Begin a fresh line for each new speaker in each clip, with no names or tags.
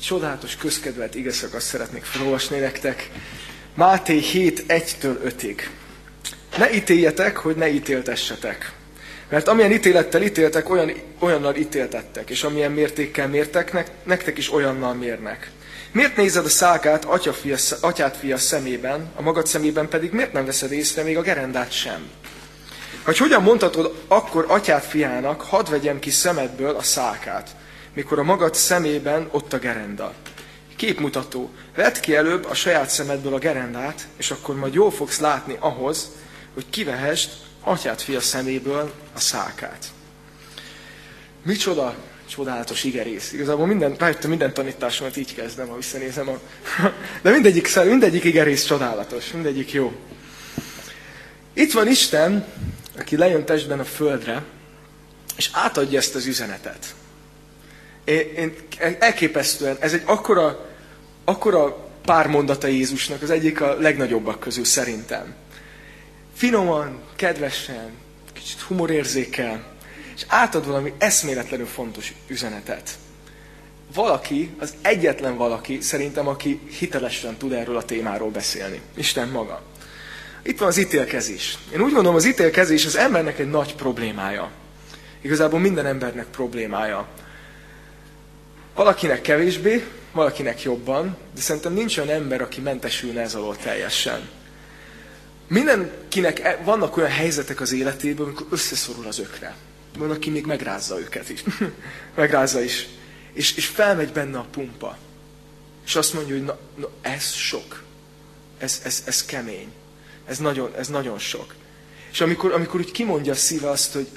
csodálatos, közkedvelt igeszakaszt szeretnék felolvasni nektek. Máté 7, 1-től 5-ig. Ne ítéljetek, hogy ne ítéltessetek. Mert amilyen ítélettel ítéltek, olyannal ítéltettek, és amilyen mértékkel mértek, nektek is olyannal mérnek. Miért nézed a szálkát atyád fia szemében, a magad szemében pedig miért nem veszed észre még a gerendát sem? Vagy hogyan mondhatod akkor atyád fiának, hadd vegyem ki szemedből a szálkát, mikor a magad szemében ott a gerenda? Képmutató, vedd ki előbb a saját szemedből a gerendát, és akkor majd jól fogsz látni ahhoz, hogy kivehesd atyád fia szeméből a szálkát. Micsoda csodálatos igerész. Igazából rájöttem, minden tanításomat így kezdem, ha visszanézem. De mindegyik igerész csodálatos, mindegyik jó. Itt van Isten, aki lejön testben a földre, és átadja ezt az üzenetet. Elképesztően, ez egy akkora pár mondata Jézusnak, az egyik a legnagyobbak közül szerintem. Finoman, kedvesen, kicsit humorérzékkel, és átad valami eszméletlenül fontos üzenetet. Valaki, az egyetlen valaki, szerintem, aki hitelesen tud erről a témáról beszélni. Isten maga. Itt van az ítélkezés. Én úgy gondolom, az ítélkezés az embernek egy nagy problémája. Igazából minden embernek problémája. Valakinek kevésbé, valakinek jobban, de szerintem nincs olyan ember, aki mentesülne ez alól teljesen. Mindenkinek vannak olyan helyzetek az életében, amikor összeszorul az ökre. Van, aki még megrázza őket is. Megrázza is. És felmegy benne a pumpa. És azt mondja, hogy na ez sok. Ez kemény. Ez nagyon sok. És amikor úgy kimondja a szíve azt, hogy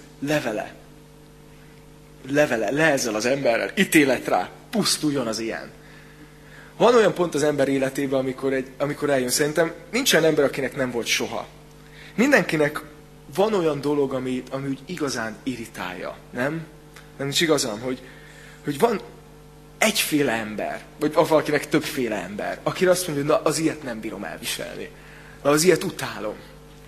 le ezzel az emberrel, ítélet rá, pusztuljon az ilyen. Van olyan pont az ember életében, amikor eljön. Szerintem nincs olyan ember, akinek nem volt soha. Mindenkinek van olyan dolog, ami úgy igazán irritálja, nem? Nem is igazán, hogy van egyféle ember, vagy valakinek többféle ember, akire azt mondja, hogy na, az ilyet nem bírom elviselni. Na, az ilyet utálom.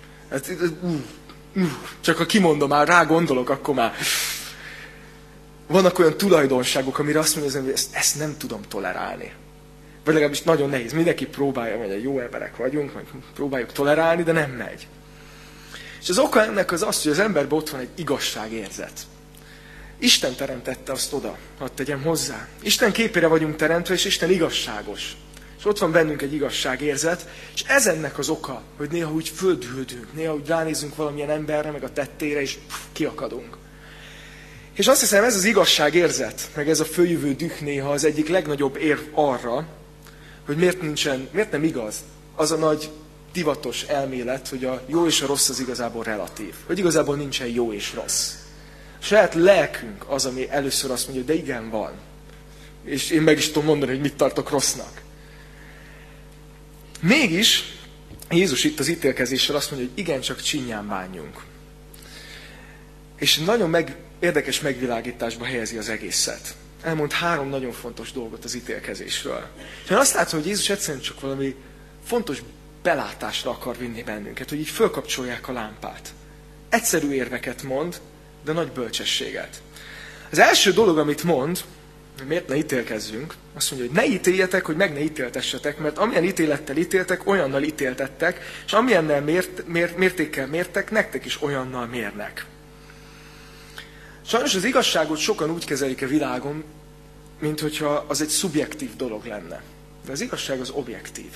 Csak ha kimondom, már rá gondolok, akkor már... Vannak olyan tulajdonságok, amire azt mondja, hogy ezt nem tudom tolerálni. Vagy legalábbis nagyon nehéz. Mindenki próbálja, hogy jó emberek vagyunk, meg próbáljuk tolerálni, de nem megy. És az oka ennek az az, hogy az emberben ott van egy igazságérzet. Isten teremtette azt oda, hadd tegyem hozzá. Isten képére vagyunk teremtve, és Isten igazságos. És ott van bennünk egy igazságérzet, és ez ennek az oka, hogy néha úgy földhűlünk, néha úgy ránézünk valamilyen emberre, meg a tettére, és kiakadunk. És azt hiszem, ez az igazságérzet, meg ez a följövő düh néha az egyik legnagyobb érv arra, hogy miért nem igaz az a nagy divatos elmélet, hogy a jó és a rossz az igazából relatív. Hogy igazából nincsen jó és rossz. A saját lelkünk az, ami először azt mondja, de igen, van. És én meg is tudom mondani, hogy mit tartok rossznak. Mégis Jézus itt az ítélkezéssel azt mondja, hogy igencsak csinyán bánjunk. És nagyon érdekes megvilágításba helyezi az egészet. Elmond 3 nagyon fontos dolgot az ítélkezésről. És én azt látom, hogy Jézus egyszerűen csak valami fontos belátásra akar vinni bennünket, hogy így fölkapcsolják a lámpát. Egyszerű érveket mond, de nagy bölcsességet. Az első dolog, amit mond, miért ne ítélkezzünk, azt mondja, hogy ne ítéljetek, hogy meg ne ítéltessetek, mert amilyen ítélettel ítéltek, olyannal ítéltettek, és amilyennel mértékkel mértek, nektek is olyannal mérnek. Sajnos az igazságot sokan úgy kezelik a világon, mint hogyha az egy szubjektív dolog lenne. De az igazság az objektív.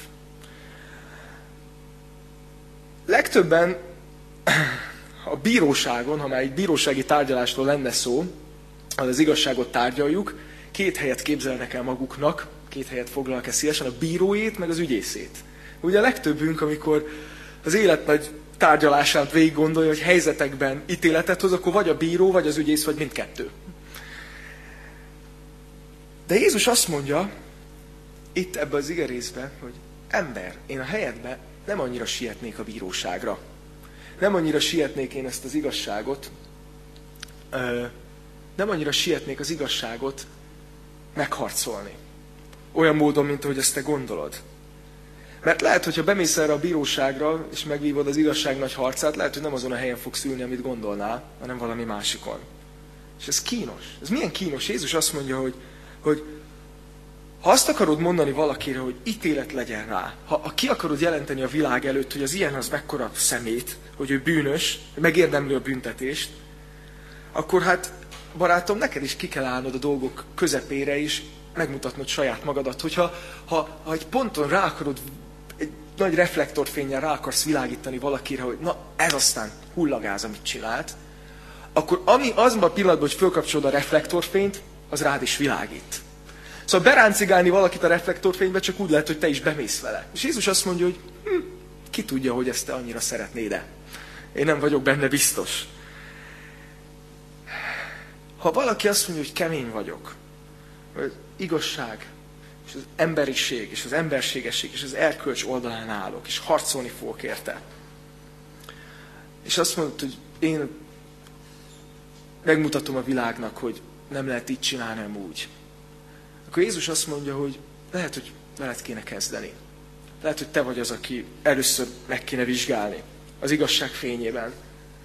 Legtöbben a bíróságon, ha már egy bírósági tárgyalásról lenne szó, az igazságot tárgyaljuk, 2 helyet képzelnek el maguknak, 2 helyet foglalnak el szívesen, a bíróét, meg az ügyészét. Ugye a legtöbbünk, amikor az élet nagy tárgyalását végig gondolja, hogy helyzetekben ítéletet hoz, akkor vagy a bíró, vagy az ügyész, vagy mindkettő. De Jézus azt mondja, itt ebben az igerészben, hogy ember, én a helyedben nem annyira sietnék a bíróságra. Nem annyira sietnék én ezt az igazságot, nem annyira sietnék az igazságot megharcolni. Olyan módon, mint ahogy ezt te gondolod. Mert lehet, hogyha bemész erre a bíróságra, és megvívod az igazság nagy harcát, lehet, hogy nem azon a helyen fogsz ülni, amit gondolnál, hanem valami másikon. És ez kínos. Ez milyen kínos? Jézus azt mondja, hogy Ha azt akarod mondani valakire, hogy ítélet legyen rá, ha ki akarod jelenteni a világ előtt, hogy az ilyen az mekkora szemét, hogy ő bűnös, megérdemli a büntetést, akkor hát, barátom, neked is ki kell állnod a dolgok közepére is, megmutatnod saját magadat, hogyha egy ponton rá akarod, egy nagy reflektorfénnyel rá akarsz világítani valakire, hogy na, ez aztán hullagáz, amit csinált, akkor ami azban a pillanatban, hogy fölkapcsolod a reflektorfényt, az rád is világít. Szóval beráncigálni valakit a reflektorfénybe csak úgy lehet, hogy te is bemész vele. És Jézus azt mondja, hogy ki tudja, hogy ezt te annyira szeretnéd-e. Én nem vagyok benne biztos. Ha valaki azt mondja, hogy kemény vagyok, hogy igazság, és az emberiség, és az emberségesség, és az erkölcs oldalán állok, és harcolni fogok érte. És azt mondod, hogy én megmutatom a világnak, hogy nem lehet így csinálni, nem úgy. Akkor Jézus azt mondja, hogy veled kéne kezdeni. Lehet, hogy te vagy az, aki először meg kéne vizsgálni az igazság fényében.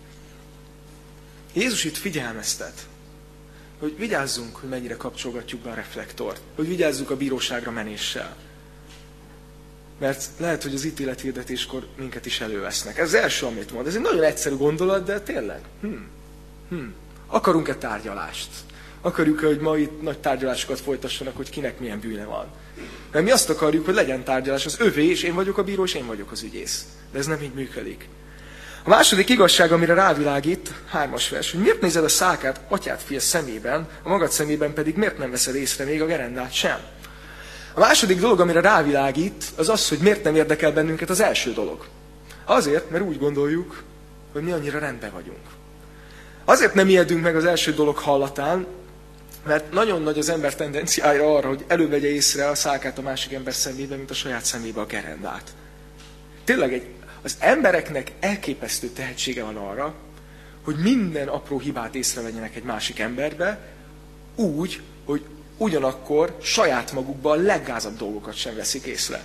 Jézus itt figyelmeztet, hogy vigyázzunk, hogy mennyire kapcsolgatjuk be a reflektort, hogy vigyázzunk a bíróságra menéssel. Mert lehet, hogy az ítélethirdetéskor minket is elővesznek. Ez az első, amit mond. Ez egy nagyon egyszerű gondolat, de tényleg. Akarunk-e tárgyalást? Akarjuk, hogy ma itt nagy tárgyalásokat folytassanak, hogy kinek milyen bűne van. Mert mi azt akarjuk, hogy legyen tárgyalás az övé, és én vagyok a bíró, és én vagyok az ügyész. De ez nem így működik. A második igazság, amire rávilágít, 3. vers, hogy miért nézed a szálkát atyád fia szemében, a magad szemében pedig miért nem veszed észre még a gerendát sem? A második dolog, amire rávilágít, az az, hogy miért nem érdekel bennünket az első dolog. Azért, mert úgy gondoljuk, hogy mi annyira rendben vagyunk. Azért nem ijedünk meg az első dolog hallatán, mert nagyon nagy az ember tendenciája arra, hogy elővegye észre a szálkát a másik ember szemébe, mint a saját szemébe a gerendát. Tényleg az embereknek elképesztő tehetsége van arra, hogy minden apró hibát észrevegyenek egy másik emberbe, úgy, hogy ugyanakkor saját magukban a leggázabb dolgokat sem veszik észre.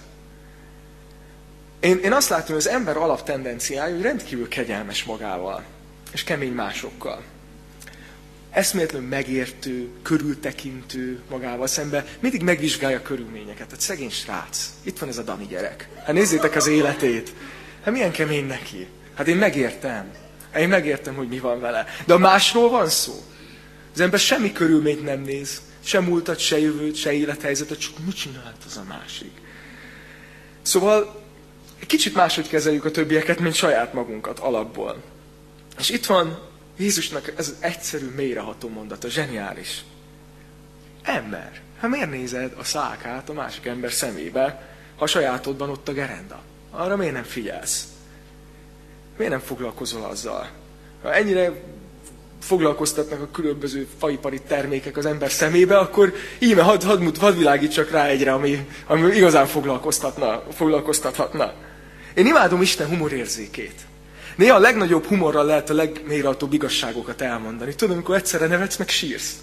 Én azt látom, hogy az ember alaptendenciája, hogy rendkívül kegyelmes magával, és kemény másokkal. Eszméletlenül megértő, körültekintő magával szemben, mindig megvizsgálja a körülményeket. Hát szegény srác, itt van ez a Dani gyerek. Hát nézzétek az életét. Hát milyen kemény neki. Hát én megértem, hogy mi van vele. De a másról van szó. Az ember semmi körülményt nem néz, sem múltat, se jövőt, se élethelyzetet, csak mit csinált az a másik. Szóval egy kicsit máshogy kezeljük a többieket, mint saját magunkat alapból. És itt van Jézusnak ez az egyszerű, mélyreható mondata, zseniális. Ember, hát miért nézed a szálkát a másik ember szemébe, ha a sajátodban ott a gerenda? Arra miért nem figyelsz? Miért nem foglalkozol azzal? Ha ennyire foglalkoztatnak a különböző faipari termékek az ember szemébe, akkor íme hadd világítsak rá egyre, ami igazán foglalkoztathatna. Én imádom Isten humorérzékét. Néha a legnagyobb humorral lehet a legmélyrehatóbb igazságokat elmondani. Tudod, amikor egyszerre nevetsz, meg sírsz.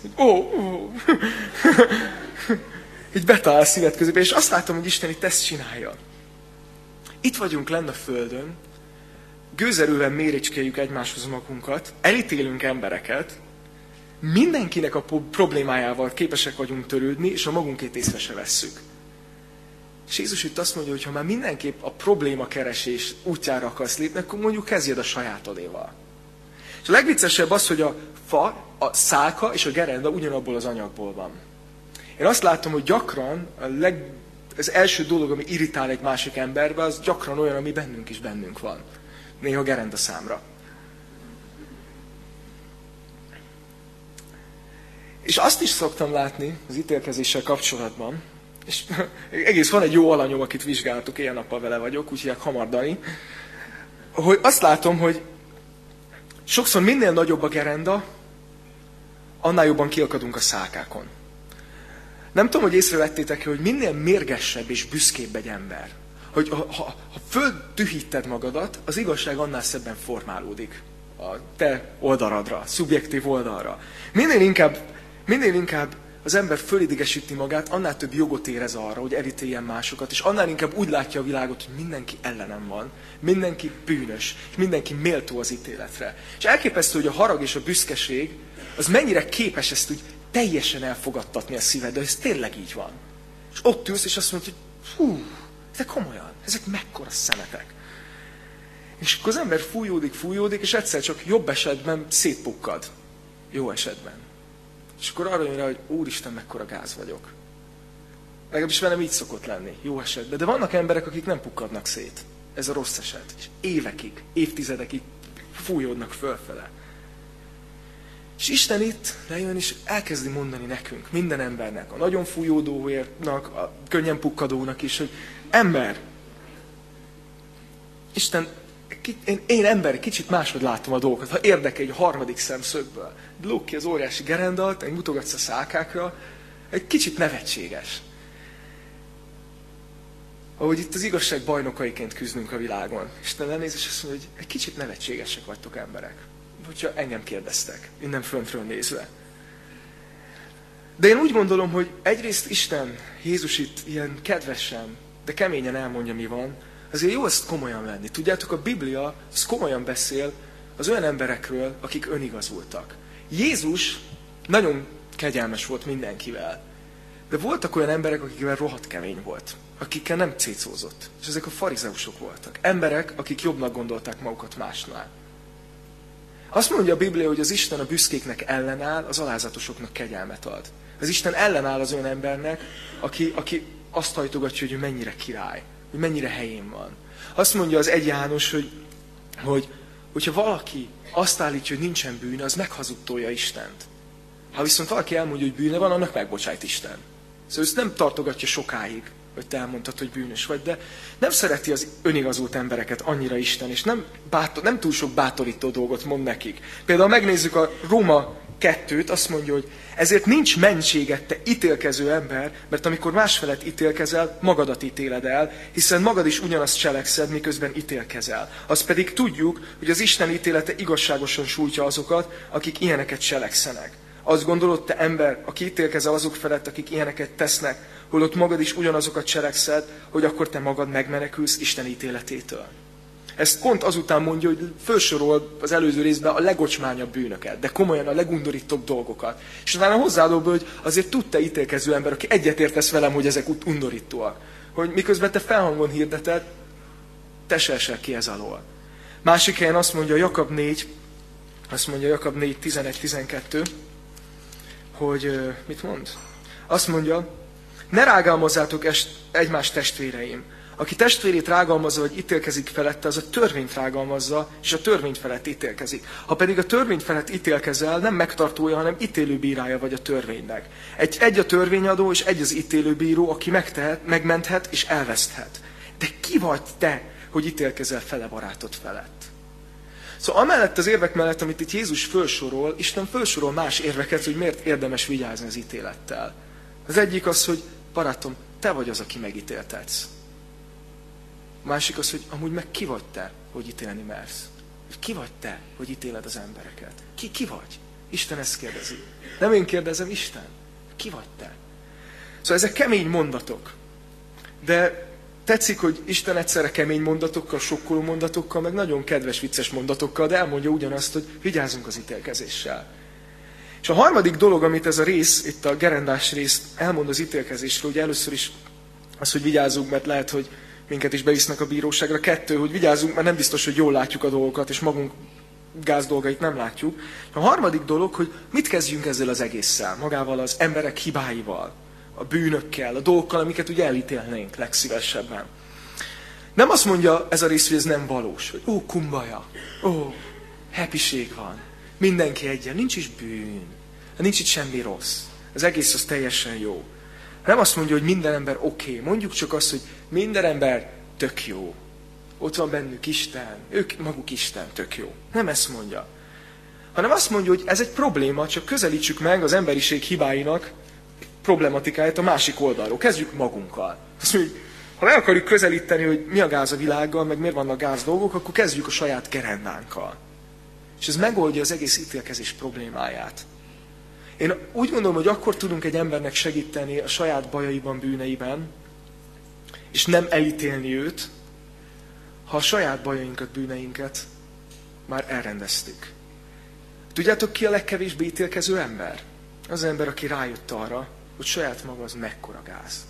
Így betalál szíved közébe, és azt látom, hogy Isten itt ezt csinálja. Itt vagyunk lenn a földön, gőzerően méricskéljük egymáshoz magunkat, elítélünk embereket, mindenkinek a problémájával képesek vagyunk törődni, és a magunkét észre se vesszük. És Jézus itt azt mondja, hogy ha már mindenképp a problémakeresés útjára akarsz lépni, akkor mondjuk kezdjed a sajátodéval. És a legviccesebb az, hogy a fa, a szálka és a gerenda ugyanabból az anyagból van. Én azt látom, hogy gyakran az első dolog, ami irritál egy másik emberbe, az gyakran olyan, ami bennünk van. Néha gerenda számra. És azt is szoktam látni az ítélkezéssel kapcsolatban, és egész van egy jó alanyom, akit vizsgáltuk, éjjel-nappal vele vagyok, úgy hívják Hamar Dani, hogy azt látom, hogy sokszor minél nagyobb a gerenda, annál jobban kiakadunk a szálkákon. Nem tudom, hogy észrevettétek, hogy minél mérgesebb és büszkébb egy ember, hogy ha földtühíted magadat, az igazság annál szebben formálódik a te oldaladra, szubjektív oldalra. Minél inkább az ember fölidegesíti magát, annál több jogot érez arra, hogy elítéljen másokat, és annál inkább úgy látja a világot, hogy mindenki ellenem van, mindenki bűnös, és mindenki méltó az ítéletre. És elképesztő, hogy a harag és a büszkeség, az mennyire képes ezt úgy teljesen elfogadtatni a szíved, de ez tényleg így van. És ott ülsz, és azt mondod, hogy hú, de komolyan, ezek mekkora szemetek. És akkor az ember fújódik, és egyszer csak jobb esetben szétpukkad. Jó esetben. És akkor arra jön rá, hogy úristen, mekkora gáz vagyok. Legalábbis velem így szokott lenni, jó esetben. De vannak emberek, akik nem pukkadnak szét. Ez a rossz eset. És évekig, évtizedekig fújódnak fölfele. És Isten itt lejön, és elkezdi mondani nekünk, minden embernek, a nagyon fújódónak, a könnyen pukkadónak is, hogy ember, Isten, én ember, kicsit máshogy látom a dolgokat. Ha érdekel egy harmadik szemszögből, lóg ki az óriási gerendalt, egy mutogatsz a szálkákra, egy kicsit nevetséges. Ahogy itt az igazság bajnokaiként küzdünk a világon. Isten lenéz, és azt mondja, hogy egy kicsit nevetségesek vagytok emberek. Hogyha engem kérdeztek, innen föntről nézve. De én úgy gondolom, hogy egyrészt Isten, Jézus itt ilyen kedvesen, de keményen elmondja, mi van, azért jó ezt komolyan venni. Tudjátok, a Biblia az komolyan beszél az olyan emberekről, akik önigazultak. Jézus nagyon kegyelmes volt mindenkivel. De voltak olyan emberek, akikkel rohadt kemény volt. Akikkel nem cécózott. És ezek a farizeusok voltak. Emberek, akik jobbnak gondolták magukat másnál. Azt mondja a Biblia, hogy az Isten a büszkéknek ellenáll, az alázatosoknak kegyelmet ad. Az Isten ellenáll az olyan embernek, aki azt hajtogatja, hogy ő mennyire király, hogy mennyire helyén van. Azt mondja az 1 János, hogyha valaki azt állítja, hogy nincsen bűne, az meghazudtolja Istent. Ha viszont valaki elmondja, hogy bűne van, annak megbocsájt Isten. Szóval ezt nem tartogatja sokáig, hogy te elmondtad, hogy bűnös vagy, de nem szereti az önigazult embereket annyira Isten, és nem túl sok bátorító dolgot mond nekik. Például megnézzük a Róma 2-t, azt mondja, hogy ezért nincs mentséged, te ítélkező ember, mert amikor másfelett ítélkezel, magadat ítéled el, hiszen magad is ugyanazt cselekszed, miközben ítélkezel. Azt pedig tudjuk, hogy az Isten ítélete igazságosan sújtja azokat, akik ilyeneket cselekszenek. Azt gondolod, te ember, aki ítélkezel azok felett, akik ilyeneket tesznek, holott magad is ugyanazokat cselekszed, hogy akkor te magad megmenekülsz Isten ítéletétől. Ezt pont azután mondja, hogy felsorol az előző részben a legocsmányabb bűnöket, de komolyan a legundorítóbb dolgokat. És utána hozzáadom be, hogy azért tud te ítélkező ember, aki egyetértesz velem, hogy ezek undorítóak. Hogy miközben te felhangon hirdeted, te se esel ki ez alól. Másik helyen azt mondja Jakab 4, 11-12, hogy mit mond? Azt mondja, ne rágalmazzátok egymás testvéreim. Aki testvérét rágalmazza, vagy ítélkezik felette, az a törvényt rágalmazza, és a törvény felett ítélkezik. Ha pedig a törvény felett ítélkezel, nem megtartója, hanem ítélőbírája vagy a törvénynek. Egy a törvényadó, és egy az ítélőbíró, aki megmenthet és elveszthet. De ki vagy te, hogy ítélkezel fele barátod felett? Szóval amellett az érvek mellett, amit itt Jézus felsorol, Isten felsorol más érveket, hogy miért érdemes vigyázni az ítélettel. Az egyik az, hogy barátom, te vagy az, aki megítéltetsz. A másik az, hogy amúgy meg ki vagy te, hogy ítélni mersz. Ki vagy te, hogy ítéled az embereket? Ki vagy? Isten ezt kérdezi. Nem én kérdezem, Isten. Ki vagy te? Szóval ezek kemény mondatok. De tetszik, hogy Isten egyszerre kemény mondatokkal, sokkoló mondatokkal, meg nagyon kedves, vicces mondatokkal, de elmondja ugyanazt, hogy vigyázzunk az ítélkezéssel. És a harmadik dolog, amit ez a rész, itt a gerendás rész elmond az ítélkezésről, hogy először is az, hogy vigyázzunk, mert lehet, hogy minket is bevisznek a bíróságra. 2, hogy vigyázzunk, mert nem biztos, hogy jól látjuk a dolgokat, és magunk gáz dolgait nem látjuk. A harmadik dolog, hogy mit kezdjünk ezzel az egésszel, magával az emberek hibáival, a bűnökkel, a dolgokkal, amiket ugye elítélnénk legszívesebben. Nem azt mondja ez a rész, hogy ez nem valós, hogy kumbaja, happység van, mindenki egyen, nincs is bűn, nincs itt semmi rossz, az egész az teljesen jó. Nem azt mondja, hogy minden ember oké. Mondjuk csak azt, hogy minden ember tök jó. Ott van bennük Isten, ők maguk Isten, tök jó. Nem ezt mondja. Hanem azt mondja, hogy ez egy probléma, csak közelítsük meg az emberiség hibáinak problematikáját a másik oldalról. Kezdjük magunkkal. Azt mondja, ha meg akarjuk közelíteni, hogy mi a gáz a világgal, meg miért vannak gáz dolgok, akkor kezdjük a saját gerendánkkal. És ez megoldja az egész ítélkezés problémáját. Én úgy gondolom, hogy akkor tudunk egy embernek segíteni a saját bajaiban, bűneiben, és nem elítélni őt, ha a saját bajainkat, bűneinket már elrendeztük. Tudjátok, ki a legkevésbé ítélkező ember? Az ember, aki rájött arra, hogy saját maga az mekkora gáz.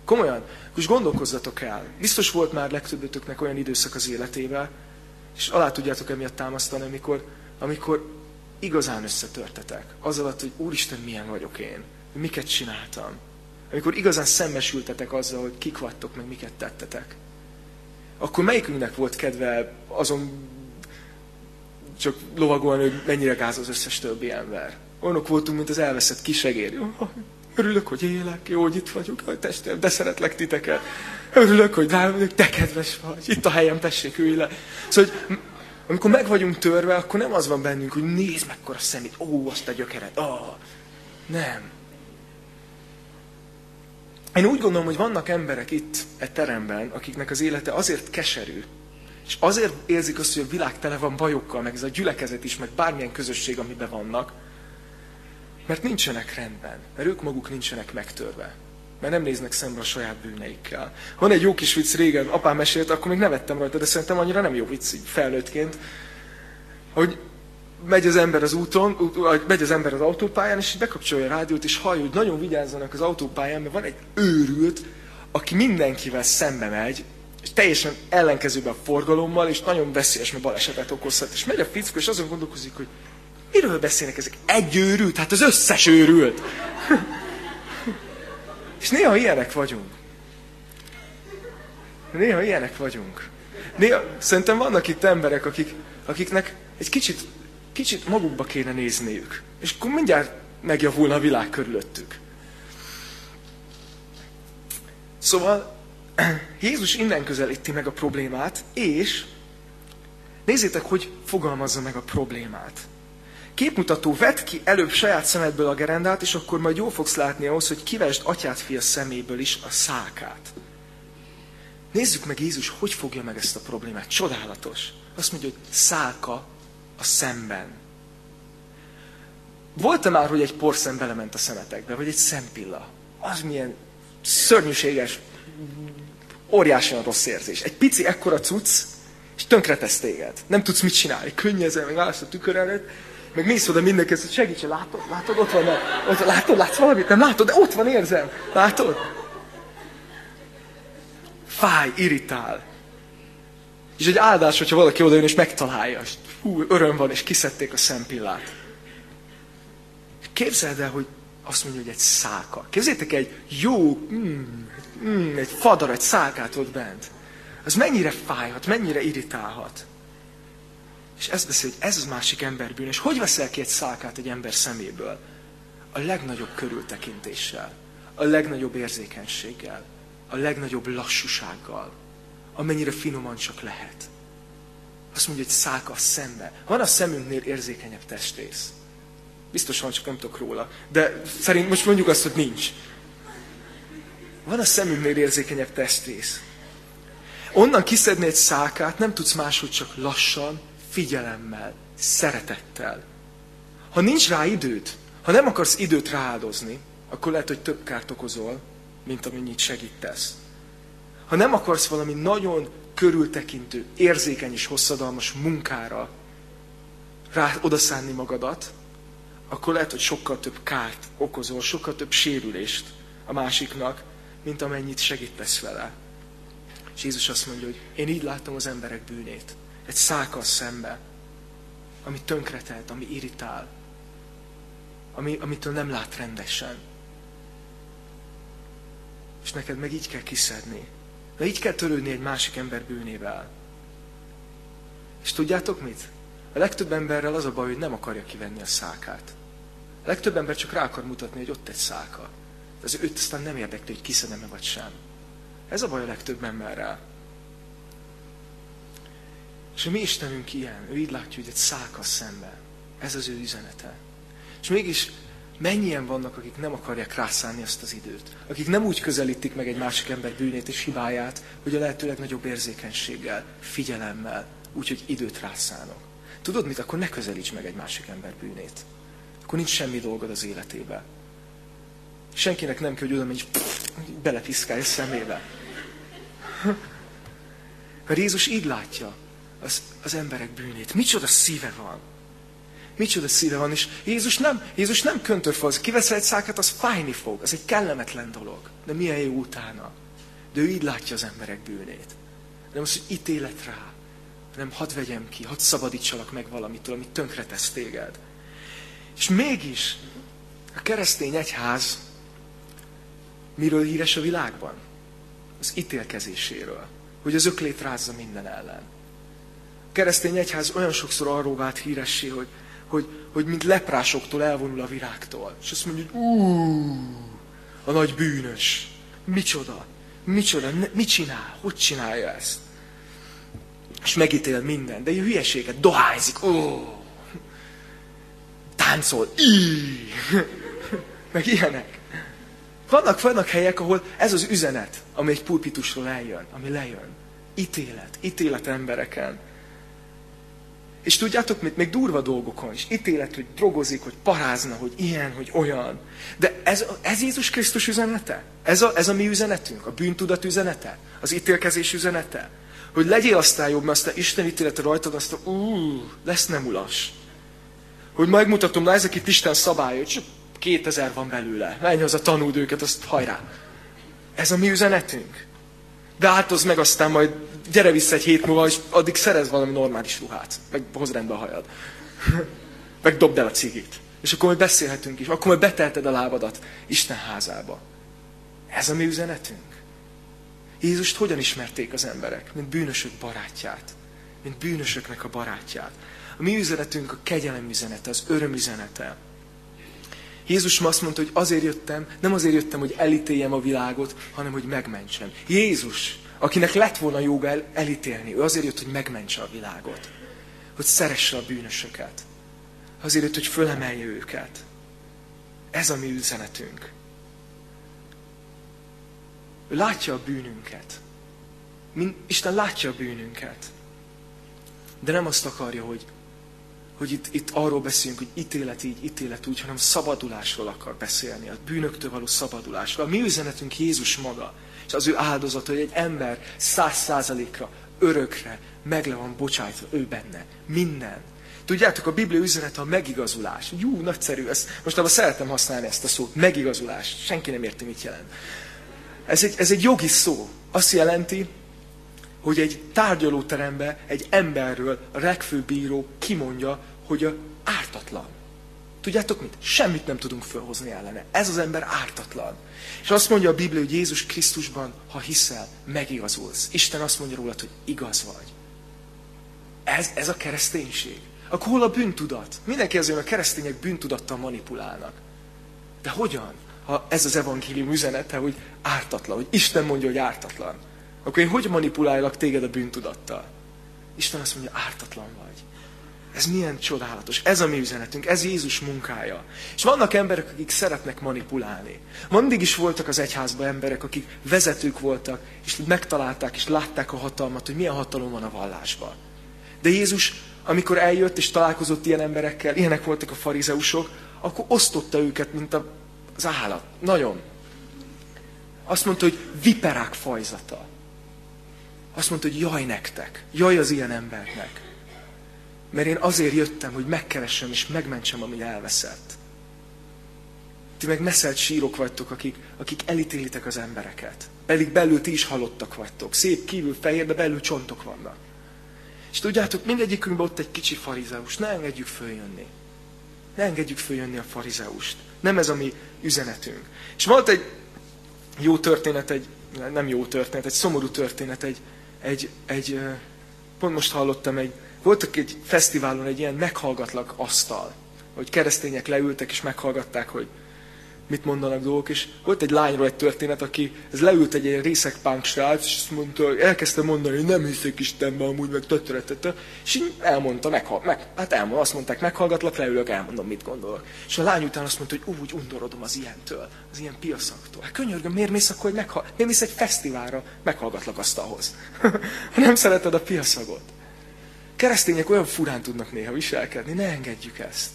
Komolyan, most gondolkozzatok el. Biztos volt már legtöbbötöknek olyan időszak az életével, és alá tudjátok emiatt támasztani, amikor igazán összetörtetek. Az alatt, hogy Úristen, milyen vagyok én, miket csináltam. Amikor igazán szembesültetek azzal, hogy kik vagytok, meg miket tettetek. Akkor melyikünknek volt kedve azon csak lovagolni, hogy mennyire gáz az összes többi ember? Olyanok voltunk, mint az elveszett kisegér. Örülök, hogy élek, jó, hogy itt vagyok, testvérem, de szeretlek titeket. Örülök, hogy rám vagyok, te kedves vagy, itt a helyem, tessék, ülj le. Szóval, hogy amikor meg vagyunk törve, akkor nem az van bennünk, hogy nézd mekkora szemét, azt a gyökeret, nem. Én úgy gondolom, hogy vannak emberek itt, egy teremben, akiknek az élete azért keserű, és azért érzik azt, hogy a világ tele van bajokkal, meg ez a gyülekezet is, meg bármilyen közösség, amiben vannak, mert nincsenek rendben, mert ők maguk nincsenek megtörve, mert nem néznek szembe a saját bűneikkel. Van egy jó kis vicc, régen apám mesélte, akkor még nevettem rajta, de szerintem annyira nem jó vicc felnőttként, hogy megy az ember az úton, megy az ember az autópályán, és így bekapcsolja a rádiót, és hallja, hogy nagyon vigyázzanak az autópályán, mert van egy őrült, aki mindenkivel szembe megy, és teljesen ellenkezőben a forgalommal, és nagyon veszélyes, mert balesetet okozhat. És megy a fickó, és azon gondolkozik, hogy miről beszélnek ezek? Egy őrült? Hát az összes őrült. És néha ilyenek vagyunk. Szerintem vannak itt emberek, akiknek egy kicsit magukba kéne nézniük. És akkor mindjárt megjavulna a világ körülöttük. Szóval Jézus innen közelíti meg a problémát, és nézzétek, hogy fogalmazza meg a problémát. Képmutató, vedd ki előbb saját szemedből a gerendát, és akkor majd jól fogsz látni ahhoz, hogy kivesd atyád fia szeméből is a szákát. Nézzük meg Jézus, hogy fogja meg ezt a problémát. Csodálatos. Azt mondja, hogy szálka a szemben. Volt-e már, hogy egy porszem belement a szemetekbe, vagy egy szempilla? Az milyen szörnyűséges, óriásian rossz érzés. Egy pici ekkora cucc, és tönkretesz téged. Nem tudsz mit csinálni. Könnyezel, meg állsz a tükör előtt, meg mész oda mindenki, hogy segítsen, látod, ott van, látsz valamit? Nem látod, de ott van, érzem. Látod? Fáj, irritál. És egy áldás, hogyha valaki odajön és megtalálja, és öröm van, és kiszedték a szempillát. Képzeld el, hogy azt mondja, hogy egy szálka. Képzeljétek egy jó, egy fadar, egy szálkát ott bent. Az mennyire fájhat, mennyire irritálhat. És ezt beszél, hogy ez az másik ember bűn. És hogy veszel ki egy szálkát egy ember szeméből? A legnagyobb körültekintéssel, a legnagyobb érzékenységgel, a legnagyobb lassúsággal, amennyire finoman csak lehet. Azt mondja, hogy szálka a szembe. Van a szemünknél érzékenyebb testrész. Biztosan, csak nem tudok róla. De szerint most mondjuk azt, hogy nincs. Van a szemünknél érzékenyebb testrész. Onnan kiszedni egy szálkát, nem tudsz máshogy csak lassan, figyelemmel, szeretettel. Ha nincs rá időd, ha nem akarsz időt rááldozni, akkor lehet, hogy több kárt okozol, mint amennyit segítesz. Ha nem akarsz valami nagyon körültekintő, érzékeny és hosszadalmas munkára rá odaszánni magadat, akkor lehet, hogy sokkal több kárt okozol, sokkal több sérülést a másiknak, mint amennyit segítesz vele. És Jézus azt mondja, hogy én így látom az emberek bűnét. Egy szálka a szembe, ami tönkretelt, ami irritál, amitől nem lát rendesen. És neked meg így kell kiszedni. De így kell törődni egy másik ember bűnével. És tudjátok mit? A legtöbb emberrel az a baj, hogy nem akarja kivenni a szálkát. A legtöbb ember csak rá akar mutatni, hogy ott egy szálka. De az őt aztán nem érdekli, hogy kiszedem-e vagy sem. Ez a baj a legtöbb emberrel. És a mi Istenünk ilyen. Ő így látja, hogy egy szálka szembe. Ez az ő üzenete. És mégis mennyien vannak, akik nem akarják rászánni azt az időt. Akik nem úgy közelítik meg egy másik ember bűnét és hibáját, hogy a lehető legnagyobb érzékenységgel, figyelemmel, úgyhogy időt rászánok. Tudod mit? Akkor ne közelíts meg egy másik ember bűnét. Akkor nincs semmi dolgod az életébe. Senkinek nem kell, hogy oda menj, és belepiszkálj a szemébe. Mert Jézus így látja az emberek bűnét. Micsoda szíve van. Micsoda szíve van, és Jézus nem köntörfal, kiveszel egy szákát, az fájni fog, az egy kellemetlen dolog. De milyen jó utána. De ő így látja az emberek bűnét. Nem az, hogy ítélet rá, hanem hadd vegyem ki, hadd szabadítsalak meg valamitől, amit tönkretesz téged. És mégis a keresztény egyház miről híres a világban? Az ítélkezéséről. Hogy az öklét rázza minden ellen. A keresztény egyház olyan sokszor arról vált híressé, hogy mint leprásoktól elvonul a virágtól. És azt mondja, hogy a nagy bűnös. Micsoda? Mit csinál? Hogy csinálja ezt? És megítél minden. De ilyen hülyeséget, dohányzik. Táncol. Meg ilyenek. Vannak helyek, ahol ez az üzenet, ami egy pulpitusról eljön, ami lejön. Ítélet embereken. És tudjátok, még durva dolgokon is. Ítélet, hogy drogozik, hogy parázna, hogy ilyen, hogy olyan. De ez Jézus Krisztus üzenete? Ez a mi üzenetünk? A bűntudat üzenete? Az ítélkezés üzenete? Hogy legyél aztán jobb, mert aztán Isten ítélete rajtad, aztán lesz nem ulas. Hogy megmutatom, na ezek itt Isten szabálya, hogy csak 2000 van belőle. Menj haza, tanuld őket, azt hajrá. Ez a mi üzenetünk. Változz meg, aztán majd gyere vissza egy hét múlva, és addig szerez valami normális ruhát. Meg hozz rendbe a hajad. Meg dobd el a cigit. És akkor majd beszélhetünk is. Akkor majd betelted a lábadat Isten házába. Ez a mi üzenetünk. Jézust hogyan ismerték az emberek? Mint bűnösök barátját. Mint bűnösöknek a barátját. A mi üzenetünk a kegyelem üzenete, az öröm üzenete. Jézus ma azt mondta, hogy azért jöttem, nem azért jöttem, hogy elítéljem a világot, hanem hogy megmentsem. Jézus, akinek lett volna joga elítélni, ő azért jött, hogy megmentse a világot. Hogy szeresse a bűnösöket. Azért jött, hogy fölemelje őket. Ez a mi üzenetünk. Ő látja a bűnünket. Isten látja a bűnünket. De nem azt akarja, hogy itt arról beszéljünk, hogy ítélet így, ítélet úgy, hanem szabadulásról akar beszélni, a bűnöktől való szabadulásról. A mi üzenetünk Jézus maga, és az ő áldozata, hogy egy ember 100%-ra, örökre meg le van bocsájtva ő benne. Minden. Tudjátok, a Biblia üzenete a megigazulás. Jú, nagyszerű, most szeretem használni ezt a szót, megigazulás. Senki nem érti, mit jelent. Ez egy jogi szó. Azt jelenti, hogy egy tárgyalóteremben egy emberről a legfőbb bíró kimondja, hogy ártatlan. Tudjátok mit? Semmit nem tudunk fölhozni ellene. Ez az ember ártatlan. És azt mondja a Biblia, hogy Jézus Krisztusban, ha hiszel, megigazulsz. Isten azt mondja rólad, hogy igaz vagy. Ez a kereszténység. Akkor hol a bűntudat? Mindenki azért, a keresztények bűntudattal manipulálnak. De hogyan? Ha ez az evangélium üzenete, hogy ártatlan, hogy Isten mondja, hogy ártatlan. Akkor én hogy manipuláljak téged a bűntudattal? Isten azt mondja, ártatlan vagy. Ez milyen csodálatos. Ez a mi üzenetünk, ez Jézus munkája. És vannak emberek, akik szeretnek manipulálni. Mindig is voltak az egyházban emberek, akik vezetők voltak, és megtalálták, és látták a hatalmat, hogy milyen hatalom van a vallásban. De Jézus, amikor eljött és találkozott ilyen emberekkel, ilyenek voltak a farizeusok, akkor osztotta őket, mint az állat. Nagyon. Azt mondta, hogy viperák fajzata. Azt mondta, hogy jaj nektek, jaj az ilyen embernek. Mert én azért jöttem, hogy megkeressem és megmentsem, ami elveszett. Ti meg meszelt sírok vagytok, akik elítélitek az embereket. Pedig belül ti is halottak vagytok. Szép kívül fehér, de belül csontok vannak. És tudjátok, mindegyikünkben ott egy kicsi farizeus. Ne engedjük följönni. Ne engedjük följönni a farizeust. Nem ez a mi üzenetünk. És volt egy jó történet, nem jó történet, egy szomorú történet, pont most hallottam, voltak egy fesztiválon egy ilyen meghallgatlak asztal, hogy keresztények leültek és meghallgatták, hogy mit mondanak dolgok, és volt egy lányról egy történet, aki leült egy ilyen részegpánk srác, és azt mondta, hogy elkezdte mondani, hogy nem hiszek Istenben, amúgy meg tötöretete, és így elmondta, azt mondták, meghallgatlak, leülök, elmondom, mit gondolok. És a lány után azt mondta, hogy úgy undorodom az ilyentől, az ilyen piaszaktól. Hát könyörgöm, miért mész akkor, miért mész egy fesztiválra, meghallgatlak azt ahhoz. Ha nem szereted a piaszagot. Keresztények olyan furán tudnak néha viselkedni, ne engedjük ezt.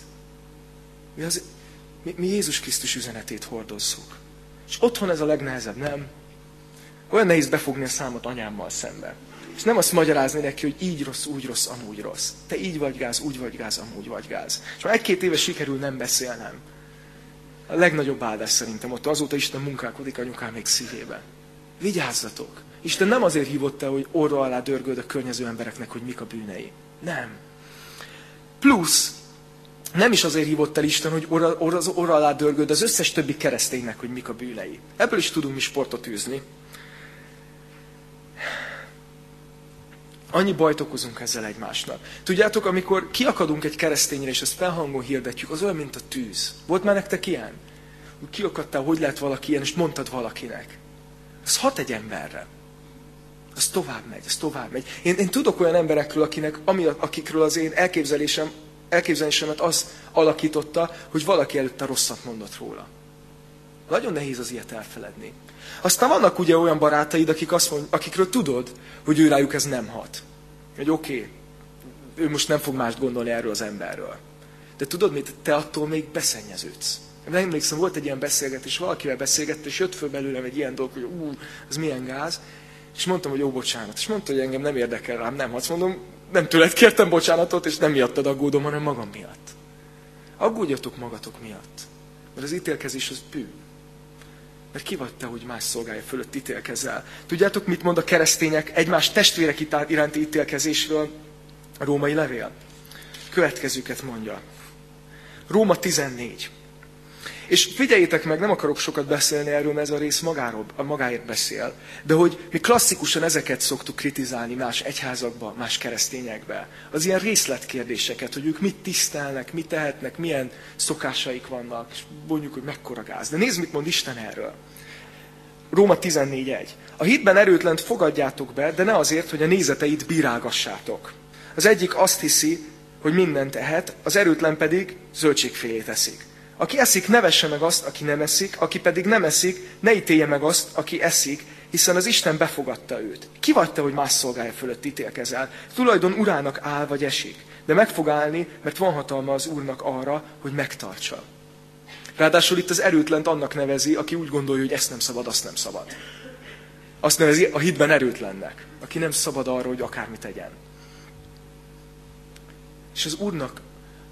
Mi Jézus Krisztus üzenetét hordozzuk. És otthon ez a legnehezebb, nem? Olyan nehéz befogni a számot anyámmal szemben. És nem azt magyarázni neki, hogy így rossz, úgy rossz, amúgy rossz. Te így vagy gáz, úgy vagy gáz, amúgy vagy gáz. És már 1-2 éve sikerül nem beszélnem. A legnagyobb áldás szerintem ott. Azóta Isten munkálkodik anyukám még szívében. Vigyázzatok! Isten nem azért hívott el, hogy orra alá dörgöld a környező embereknek, hogy mik a bűnei. Nem. Plusz, nem is azért hívott el Isten, hogy orra alá dörgöld az összes többi kereszténynek, hogy mik a bűnei. Ebből is tudunk mi sportot űzni. Annyi bajt okozunk ezzel egymásnak. Tudjátok, amikor kiakadunk egy keresztényre, és ezt felhangon hirdetjük, az olyan, mint a tűz. Volt már nektek ilyen? Kiakadtál, hogy lehet valaki ilyen, és mondtad valakinek. Az hat egy emberre. Az tovább megy. Én tudok olyan emberekről, akikről az én elképzelésemet az alakította, hogy valaki előtte rosszat mondott róla. Nagyon nehéz az ilyet elfeledni. Aztán vannak ugye olyan barátaid, akikről tudod, hogy őrájuk ez nem hat. Hogy oké, ő most nem fog mást gondolni erről az emberről. De tudod mit? Te attól még beszennyeződsz. Én emlékszem, volt egy ilyen beszélgetés, valakivel beszélgettem, és jött föl belőlem egy ilyen dolog, hogy ez milyen gáz. És mondtam, hogy jó, bocsánat. És mondta, hogy engem nem érdekel rám, nem hatsz. Mondom, nem tőled kértem bocsánatot, és nem miattad aggódom, hanem magam miatt. Aggódjatok magatok miatt. Mert az ítélkezés az bűn. Mert ki vagy te, hogy más szolgája fölött ítélkezel? Tudjátok, mit mond a keresztények egymás testvérek iránti ítélkezésről a római levél? Következőket mondja. Róma 14. És figyeljétek meg, nem akarok sokat beszélni erről, mert ez a rész magáért beszél. De hogy mi klasszikusan ezeket szoktuk kritizálni más egyházakban, más keresztényekben. Az ilyen részletkérdéseket, hogy ők mit tisztelnek, mit tehetnek, milyen szokásaik vannak, és mondjuk, hogy mekkora gáz. De nézd, mit mond Isten erről. Róma 14.1. A hitben erőtlent fogadjátok be, de ne azért, hogy a nézeteit bírálgassátok. Az egyik azt hiszi, hogy mindent ehet, az erőtlen pedig zöldségfélét eszik. Aki eszik, ne vesse meg azt, aki nem eszik, aki pedig nem eszik, ne ítélje meg azt, aki eszik, hiszen az Isten befogadta őt. Ki vagy te, hogy más szolgája fölött ítélkezel? Tulajdon urának áll vagy esik, de meg fog állni, mert van hatalma az Úrnak arra, hogy megtartsa. Ráadásul itt az erőtlent annak nevezi, aki úgy gondolja, hogy ezt nem szabad, azt nem szabad. Azt nevezi a hitben erőtlennek, aki nem szabad arra, hogy akármit tegyen. És az Úrnak...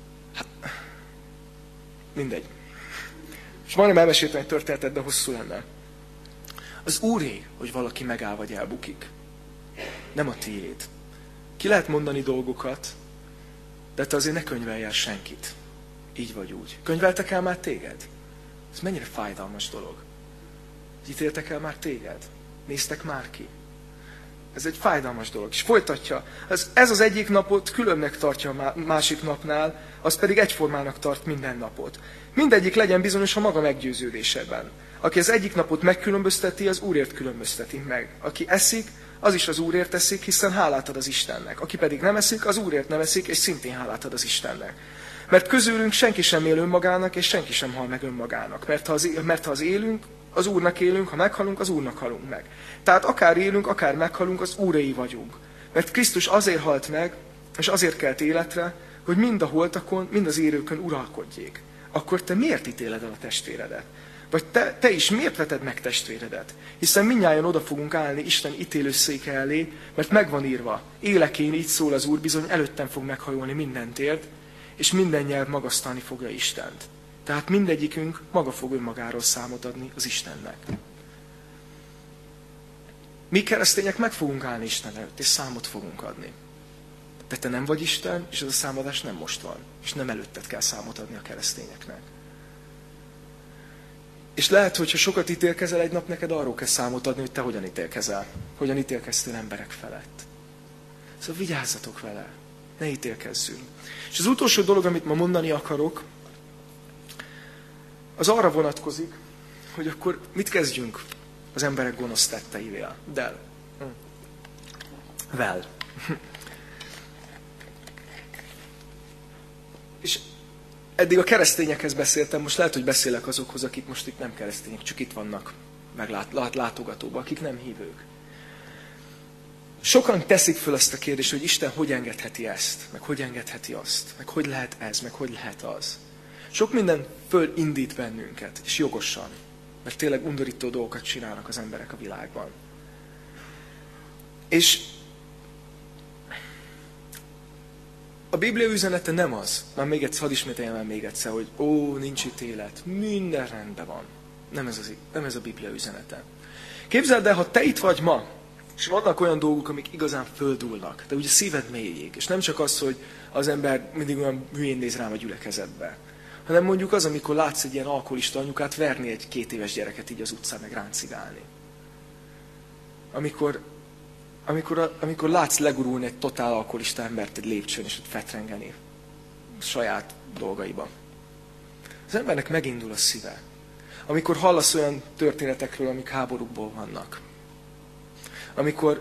Mindegy. És majdnem elmeséltem egy történetet, de hosszú lenne. Az Úré, hogy valaki megáll vagy elbukik. Nem a tiéd. Ki lehet mondani dolgokat, de te azért ne könyvelj el senkit. Így vagy úgy. Könyveltek el már téged? Ez mennyire fájdalmas dolog. Ítéltek el már téged? Néztek már ki? Ez egy fájdalmas dolog. És folytatja. Ez az egyik napot különnek tartja a másik napnál, az pedig egyformának tart minden napot. Mindegyik legyen bizonyos a maga meggyőződésében. Aki az egyik napot megkülönbözteti, az Úrért különbözteti meg. Aki eszik, az is az Úrért eszik, hiszen hálát ad az Istennek. Aki pedig nem eszik, az Úrért nem eszik, és szintén hálát ad az Istennek. Mert közülünk senki sem él önmagának, és senki sem hal meg önmagának. Mert ha az élünk, az Úrnak élünk, ha meghalunk, az Úrnak halunk meg. Tehát akár élünk, akár meghalunk, az Úrai vagyunk. Mert Krisztus azért halt meg, és azért kelt életre, hogy mind a holtakon, mind az élőkön uralkodjék. Akkor te miért ítéled el a testvéredet? Vagy te is miért veted meg testvéredet? Hiszen mindnyájan oda fogunk állni Isten ítélőszéke elé, mert megvan írva, élek én, így szól az Úr, bizony előttem fog meghajolni mindentért, és minden nyelv magasztalni fogja Istent. Tehát mindegyikünk maga fog önmagáról számot adni az Istennek. Mi keresztények meg fogunk állni Isten előtt, és számot fogunk adni. De te nem vagy Isten, és ez a számadás nem most van. És nem előtted kell számot adni a keresztényeknek. És lehet, hogyha sokat ítélkezel, egy nap neked arról kell számot adni, hogy te hogyan ítélkezel. Hogyan ítélkeztél emberek felett. Szóval vigyázzatok vele. Ne ítélkezzünk. És az utolsó dolog, amit ma mondani akarok, az arra vonatkozik, hogy akkor mit kezdjünk az emberek gonosz tetteivel. És eddig a keresztényekhez beszéltem, most lehet, hogy beszélek azokhoz, akik most itt nem keresztények, csak itt vannak látogatóban, akik nem hívők. Sokan teszik föl azt a kérdést, hogy Isten hogy engedheti ezt, meg hogy engedheti azt, meg hogy lehet ez, meg hogy lehet az. Sok minden fölindít bennünket, és jogosan, mert tényleg undorító dolgokat csinálnak az emberek a világban. És a Biblia üzenete nem az, már még egyszer, hadd ismételjem még egyszer, hogy nincs itt élet, minden rendben van. Nem ez a Biblia üzenete. Képzeld el, ha te itt vagy ma, és vannak olyan dolgok, amik igazán földulnak, de ugye szíved mélyéig. És nem csak az, hogy az ember mindig olyan hülyén néz rám a gyülekezetbe, hanem mondjuk az, amikor látsz egy ilyen alkoholista anyukát verni egy 2 éves gyereket így az utcán, meg ráncigálni. Amikor látsz legurulni egy totál alkoholista embert egy lépcsőn, és ott fetrengeni saját dolgaiba. Az embernek megindul a szíve. Amikor hallasz olyan történetekről, amik háborúkból vannak. Amikor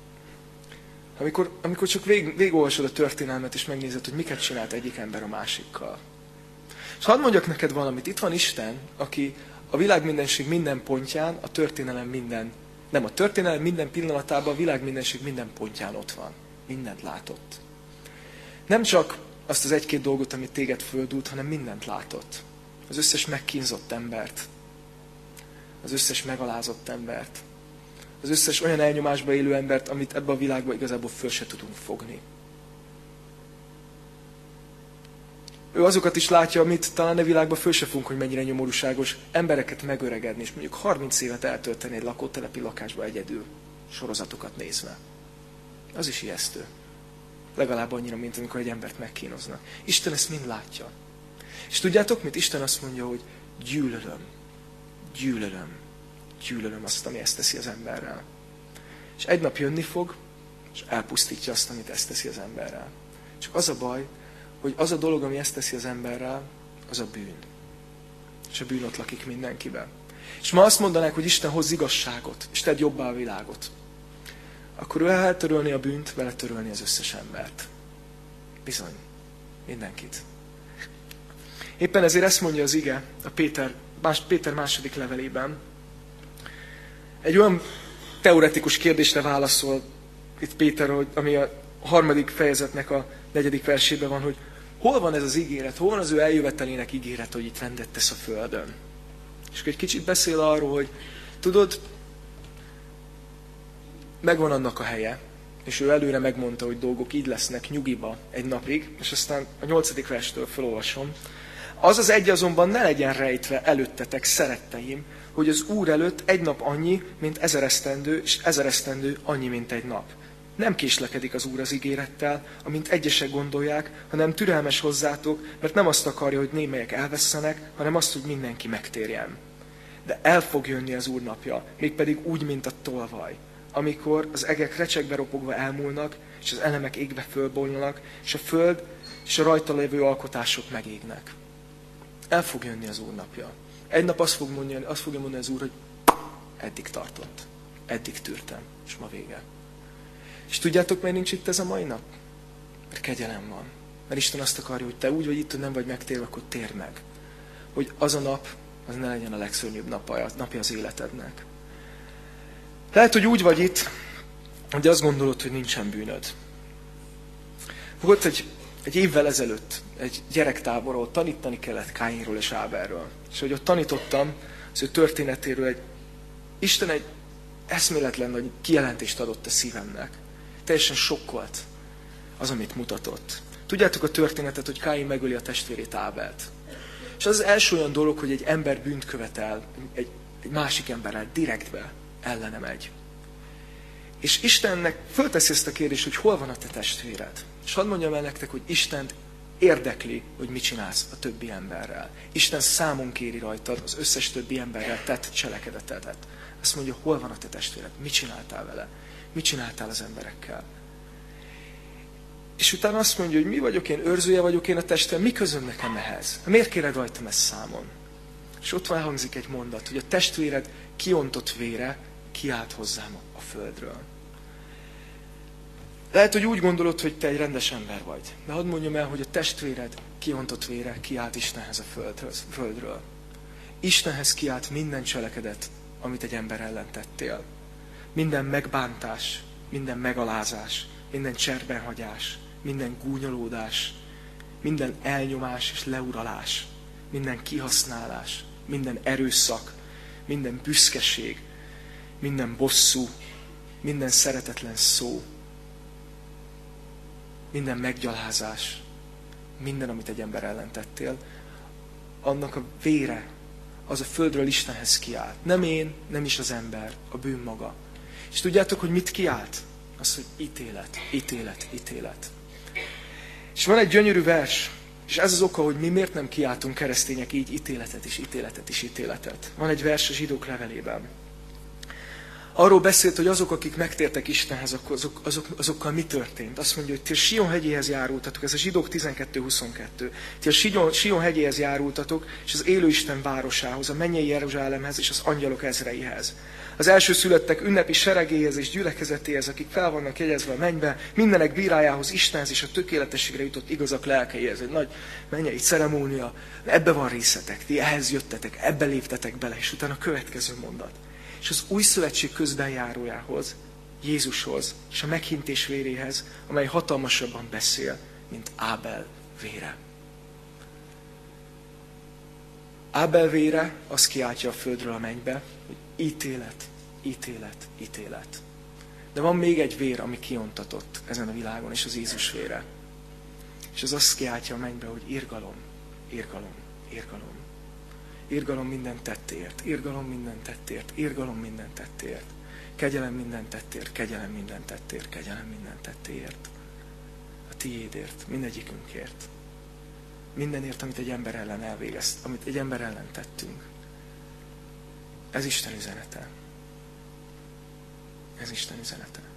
csak végigolvasod a történelmet, és megnézed, hogy miket csinált egyik ember a másikkal. És hadd mondjak neked valamit, itt van Isten, aki a világ mindenség minden pontján, a történelem minden pillanatában, a világ mindenség minden pontján ott van. Mindent látott. Nem csak azt az 1-2 dolgot, amit téged földult, hanem mindent látott. Az összes megkínzott embert, az összes megalázott embert, az összes olyan elnyomásba élő embert, amit ebbe a világba igazából föl se tudunk fogni. Ő azokat is látja, amit talán a világban föl se fogunk, hogy mennyire nyomorúságos embereket megöregedni, és mondjuk 30 évet eltölteni egy lakótelepi lakásba egyedül, sorozatokat nézve. Az is ijesztő. Legalább annyira, mint amikor egy embert megkínoznak. Isten ezt mind látja. És tudjátok mit? Isten azt mondja, hogy gyűlölöm azt, ami ezt teszi az emberrel. És egy nap jönni fog, és elpusztítja azt, amit ezt teszi az emberrel. Csak az a baj, hogy az a dolog, ami ezt teszi az emberrel, az a bűn. És a bűn ott lakik mindenkiben. És ma azt mondanák, hogy Isten hoz igazságot, és tedd jobbá a világot. Akkor ő eltörölni a bűnt, vele törölni az összes embert. Bizony. Mindenkit. Éppen ezért ezt mondja az ige a Péter második levelében. Egy olyan teoretikus kérdésre válaszol itt Péter, ami a 3. fejezetnek a 4. versében van, hogy hol van ez az ígéret, hol van az ő eljövetelének ígéret, hogy itt rendet tesz a földön. És egy kicsit beszél arról, hogy tudod, megvan annak a helye, és ő előre megmondta, hogy dolgok így lesznek nyugiba egy napig, és aztán a 8. verstől felolvasom. Az az egy azonban ne legyen rejtve előttetek, szeretteim, hogy az Úr előtt egy nap annyi, mint 1000 esztendő, és 1000 esztendő annyi, mint egy nap. Nem késlekedik az Úr az ígérettel, amint egyesek gondolják, hanem türelmes hozzátok, mert nem azt akarja, hogy némelyek elvesszenek, hanem azt, hogy mindenki megtérjen. De el fog jönni az Úr napja, mégpedig úgy, mint a tolvaj, amikor az egek recsegbe ropogva elmúlnak, és az elemek égbe fölbolnak, és a föld és a rajta lévő alkotások megégnek. El fog jönni az Úr napja. Egy nap azt fogja mondani az Úr, hogy eddig tartott, eddig tűrtem, és ma vége. És tudjátok, miért nincs itt ez a mai nap? Mert kegyelem van. Mert Isten azt akarja, hogy te úgy vagy itt, hogy nem vagy megtérve, akkor térj meg. Hogy az a nap, az ne legyen a legszörnyűbb napja az életednek. Lehet, hogy úgy vagy itt, hogy azt gondolod, hogy nincsen bűnöd. Volt egy évvel ezelőtt egy gyerektábor, ahol tanítani kellett Káinról és Ábelről. És hogy ott tanítottam az ő történetéről, Isten egy eszméletlen nagy kijelentést adott a szívemnek. Teljesen sokkolt az, amit mutatott. Tudjátok a történetet, hogy Káin megöli a testvérét Ábelt. És az első olyan dolog, hogy egy ember bűnt követel, egy másik emberrel direktbe ellene megy. És Istennek fölteszi ezt a kérdést, hogy hol van a te testvéred. És hadd mondjam el nektek, hogy Istent érdekli, hogy mit csinálsz a többi emberrel. Isten számon kéri rajtad az összes többi emberrel tett cselekedetedet. Azt mondja, hol van a te testvéred, mit csináltál vele, mit csináltál az emberekkel. És utána azt mondja, hogy mi vagyok én, őrzője vagyok én a testem, mi közöm nekem ehhez? Miért kéred rajtam ezt számon? És ott elhangzik egy mondat, hogy a testvéred kiontott vére kiált hozzám a földről. Lehet, hogy úgy gondolod, hogy te egy rendes ember vagy. De hadd mondjam el, hogy a testvéred kiontott vére kiált Istenhez a földről. Istenhez kiált minden cselekedet, amit egy ember ellen tettél. Minden megbántás, minden megalázás, minden cserbenhagyás, minden gúnyolódás, minden elnyomás és leuralás, minden kihasználás, minden erőszak, minden büszkeség, minden bosszú, minden szeretetlen szó. minden meggyalázás, minden, amit egy ember ellen tettél, annak a vére, az a földről Istenhez kiált. Nem én, nem is az ember, a bűn maga. És tudjátok, hogy mit kiált? Az, hogy ítélet, ítélet, ítélet. És van egy gyönyörű vers, és ez az oka, hogy mi miért nem kiáltunk keresztények így ítéletet és ítéletet és ítéletet. Van egy vers a Zsidók levelében. Arról beszélt, hogy azok, akik megtértek Istenhez, azokkal mi történt. Azt mondja, hogy ti a Sion hegyéhez járultatok, ez a Zsidók 12:22. Ti a Sion hegyéhez járultatok, és az élő Isten városához, a mennyei Jeruzsálemhez és az angyalok ezreihez. Az elsőszülöttek ünnepi seregéhez és gyülekezetéhez, akik fel vannak jegyezve a mennybe, mindenek bírájához, Istenhez és a tökéletességre jutott igazak lelkeihez. Egy nagy mennyei ceremónia. Ebbe van részetek, ti ehhez jöttetek, ebbe léptetek bele, és utána a következő mondat. És az új szövetség közbenjárójához, Jézushoz, és a meghintés véréhez, amely hatalmasabban beszél, mint Ábel vére. Ábel vére az kiáltja a földről a mennybe, hogy ítélet, ítélet, ítélet. De van még egy vér, ami kiontatott ezen a világon, és az Jézus vére. És az azt kiáltja a mennybe, hogy irgalom, irgalom, irgalom. Irgalom minden tettért, irgalom minden tettért, irgalom minden tettért. Kegyelem minden tettért, kegyelem minden tettért, kegyelem minden tettért. A tiédért, mindegyikünkért. Mindenért, amit egy ember ellen elvégezt, amit egy ember ellen tettünk. Ez Isten üzenete. Ez Isten üzenete.